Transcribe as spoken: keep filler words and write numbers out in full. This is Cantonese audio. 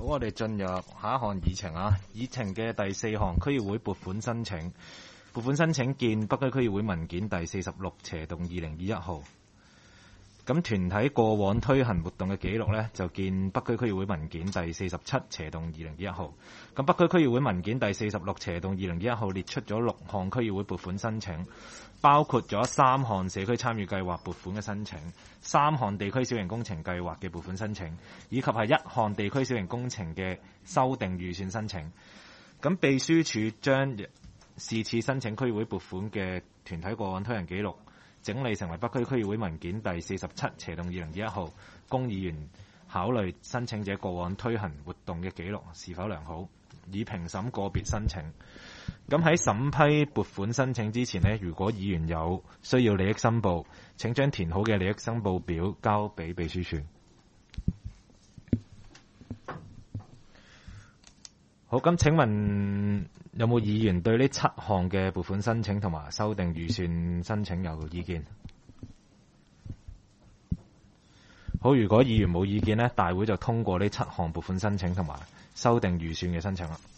我哋進入下一項議程啊，議程嘅第四項區議會撥款申請，撥款申請見北區區議會文件第四十六斜動二零二一號。咁團體過往推行活動嘅記錄呢，就見北區區議會文件第四十七斜動二零二一號。咁北區區議會文件第四十六斜動二零二一號列出咗六項區議會撥款申請，包括咗三項社區參與計劃撥款嘅申請，三項地區小型工程計劃嘅撥款申請，以及係一項地區小型工程嘅修訂預算申請。咁秘書處將是次申請區議會撥款嘅團體過往推行記錄整理成為北區區議會文件第四十七斜動二零二一號，供議員考慮申請者過往推行活動嘅記錄是否良好，以評審個別申請。咁喺審批撥款申請之前呢，如果議員有需要利益申報，請將填好嘅利益申報表交俾秘書處。好，咁請問有冇議員對呢七項嘅撥款申請同埋修訂預算申請有意見？好，如果議員冇意見呢，大會就通過呢七項撥款申請同埋修訂預算嘅申請啦。